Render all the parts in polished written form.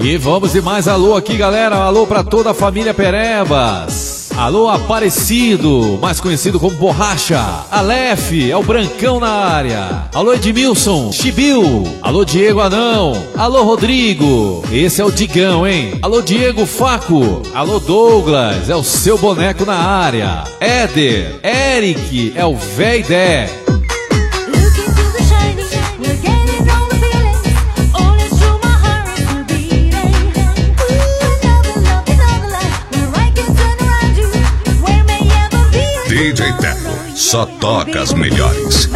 E vamos de mais alô aqui, galera. Alô pra toda a família Perebas. Alô Aparecido, mais conhecido como Borracha. Aleph, é o Brancão na área. Alô Edmilson, Chibiu. Alô Diego Anão. Alô Rodrigo, esse é o Digão, hein? Alô Diego Faco. Alô Douglas, é o seu boneco na área. Éder, Eric, é o Veidé. DJ Teco, só toca as melhores.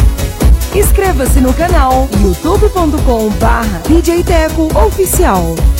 Inscreva-se no canal youtube.com/DJ Teco Oficial.